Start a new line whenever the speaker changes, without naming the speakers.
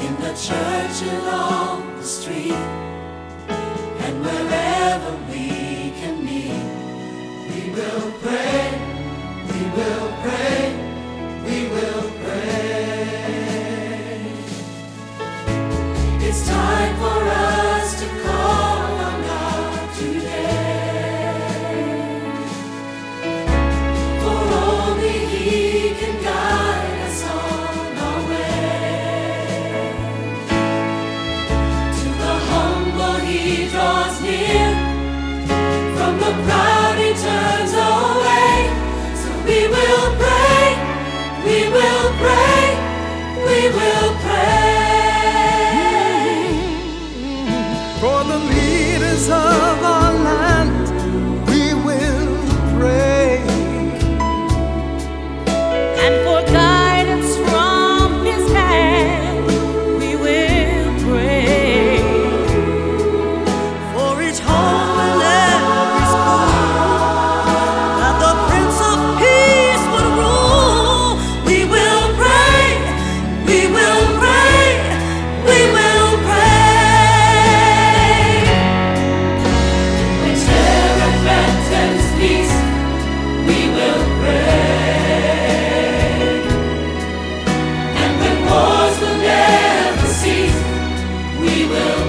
in the church along the street, and wherever we can meet, we will pray, we will pray, we will pray. It's time for us to call on God today, for only He can guide us on our way. To the humble He draws near, from the proud He turns away. So we will pray, we will pray, we will pray.
For the leaders of our land, we will pray.
And for guidance from His hand, we will pray. For each home and every school, that the Prince of Peace would rule. We will pray, we will pray, we will pray.
When terror threatens peace, we will pray. And when wars will never cease, we will